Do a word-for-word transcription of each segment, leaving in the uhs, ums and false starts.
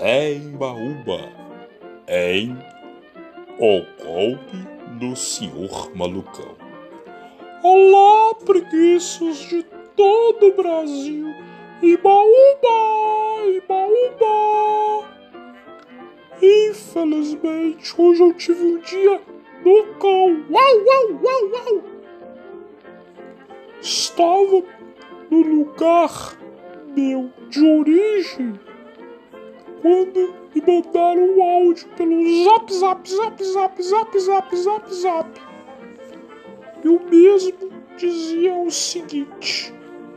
Zé Embaúba em O Golpe do senhor Malucão. Olá, preguiças de todo o Brasil. Embaúba, Embaúba. Infelizmente, hoje eu tive um dia do cão. Uau, uau, uau, uau. Estava no lugar meu de origem quando me mandaram um áudio pelo zap, zap, zap, zap, zap, zap, zap, zap. E o mesmo dizia o seguinte: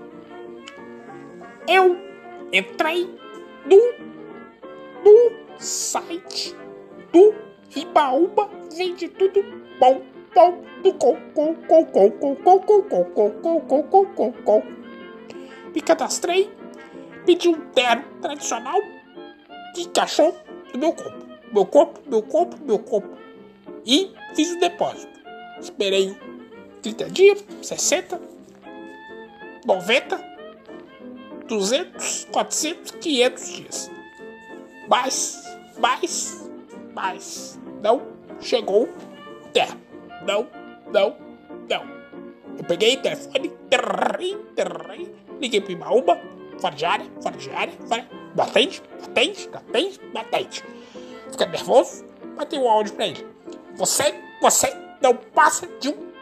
eu entrei no, no site do Embaúba, vende tudo bom, bom, do com, com, com, com, com, com, com, com, com, com, com, com, com, com. Me cadastrei, pedi um terno tradicional que encaixou no meu corpo, meu corpo, meu corpo, meu corpo, e fiz o depósito. Esperei trinta dias, sessenta, noventa, duzentos, quatrocentos, quinhentos dias. Mas, mas, mas, não chegou o terno. Não, não, não. Eu peguei o telefone, terrei, terrei, liguei pro Embaúba, fora de área, fora de área, fora, batente, batente, batente, batente. Fiquei nervoso, batei um áudio pra ele. Você, você não passa de um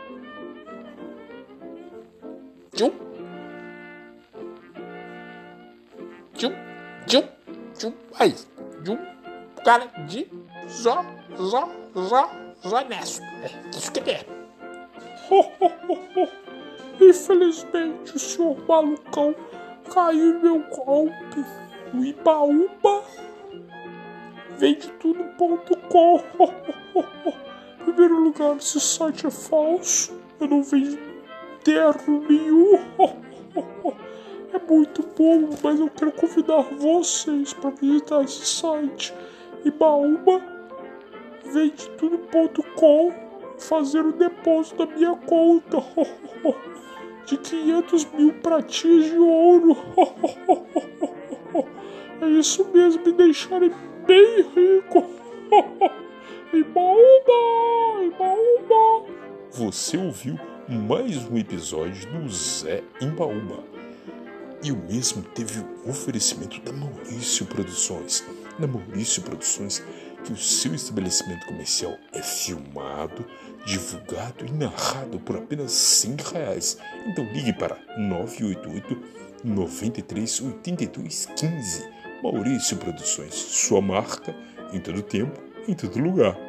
De um, de um, de um, de um, aí, de um cara de zó, zó, zó, zonesto. É isso que ele é. Infelizmente, o senhor Malucão caiu no meu golpe. O Embaúba vende tudo ponto com. Em primeiro lugar, esse site é falso. Eu não vejo terno nenhum. É muito bom, mas eu quero convidar vocês para visitar esse site Embaúba vende tudo ponto com, fazer o depósito da minha conta de quinhentos mil pratinhas de ouro. É isso mesmo, me deixarem bem rico. Embaúba, Embaúba. Você ouviu mais um episódio do Zé Embaúba. E o mesmo teve o oferecimento da Maurício Produções. Na Maurício Produções, que o seu estabelecimento comercial é filmado, divulgado e narrado por apenas cem reais. Então ligue para nove oito oito, nove três, oito dois um cinco. Maurício Produções, sua marca em todo tempo, em todo lugar.